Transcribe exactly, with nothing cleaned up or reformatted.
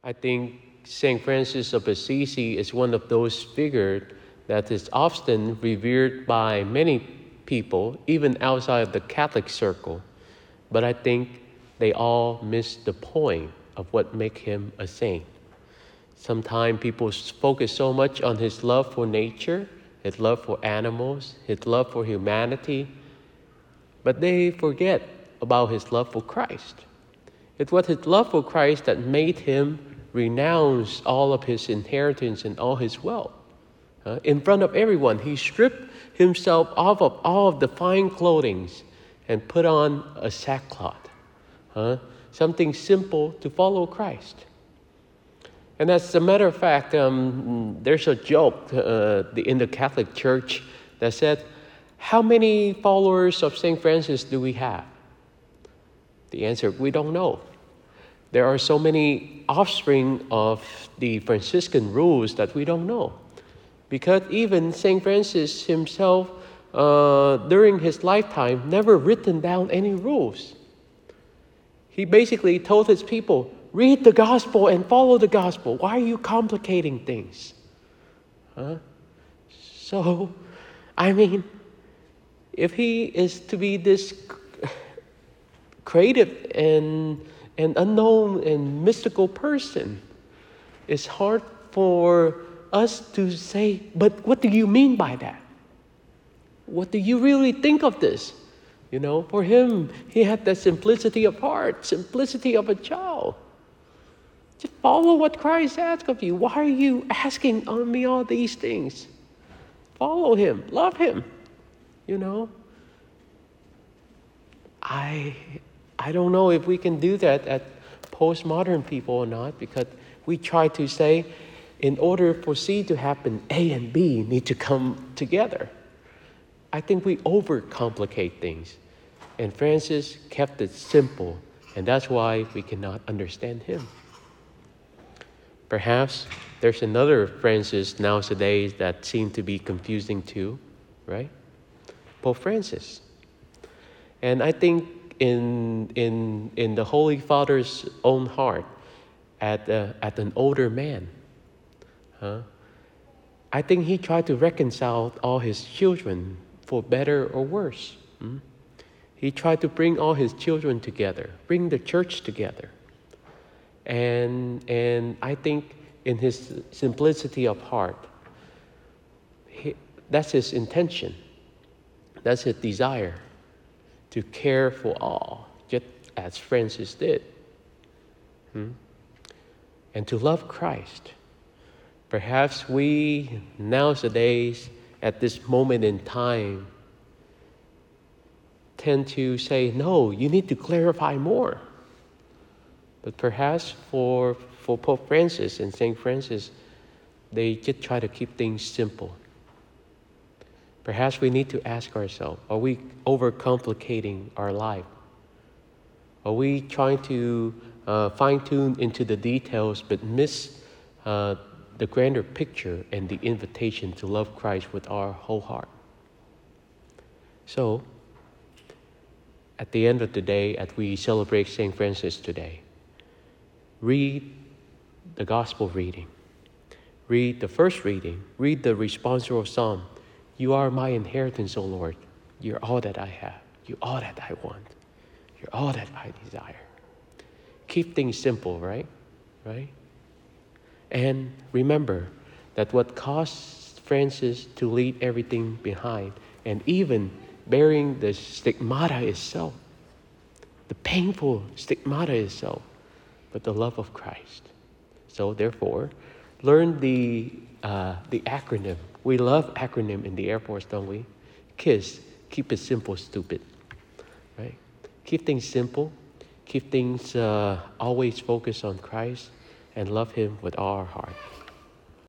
I think Saint Francis of Assisi is one of those figures that is often revered by many people, even outside of the Catholic circle. But I think they all miss the point of what makes him a saint. Sometimes people focus so much on his love for nature, his love for animals, his love for humanity, but they forget about his love for Christ. It was his love for Christ that made him renounce all of his inheritance and all his wealth. Uh, in front of everyone, he stripped himself off of all of the fine clothing and put on a sackcloth, uh, something simple to follow Christ. And as a matter of fact, um, there's a joke uh, in the Catholic Church that said, how many followers of Saint Francis do we have? The answer, we don't know. There are so many offspring of the Franciscan rules that we don't know. Because even Saint Francis himself, uh, during his lifetime, never written down any rules. He basically told his people, read the gospel and follow the gospel. Why are you complicating things? Huh? So, I mean, if he is to be this creative and, and unknown and mystical person, it's hard for us to say, but what do you mean by that? What do you really think of this? You know, for him, he had that simplicity of heart, simplicity of a child. Just follow what Christ asks of you. Why are you asking on me all these things? Follow him, love him, you know. I, I don't know if we can do that at postmodern people or not, because we try to say, in order for C to happen, A and B need to come together. I think we overcomplicate things. And Francis kept it simple, and that's why we cannot understand him. Perhaps there's another Francis nowadays that seems to be confusing too, right? Pope Francis. And I think in, in, in the Holy Father's own heart, at, uh, at an older man, huh? I think he tried to reconcile all his children for better or worse. Hmm? He tried to bring all his children together, bring the church together. And, and I think in his simplicity of heart, he, that's his intention. That's his desire, to care for all, just as Francis did. Hmm? And to love Christ. Perhaps we nowadays, at this moment in time, tend to say, no, you need to clarify more. But perhaps for, for Pope Francis and Saint Francis, they just try to keep things simple. Perhaps we need to ask ourselves, are we overcomplicating our life? Are we trying to uh, fine-tune into the details but miss uh, the grander picture and the invitation to love Christ with our whole heart? So, at the end of the day, as we celebrate Saint Francis today, read the gospel reading. Read the first reading. Read the responsorial psalm. You are my inheritance, O Lord. You're all that I have. You're all that I want. You're all that I desire. Keep things simple, right? Right? And remember that what caused Francis to leave everything behind, and even bearing the stigmata itself, the painful stigmata itself, but the love of Christ. So therefore, learn the uh, the acronym. We love acronym in the Air Force, don't we? KISS, keep it simple, stupid. Right? Keep things simple. Keep things uh, always focused on Christ, and love him with all our heart.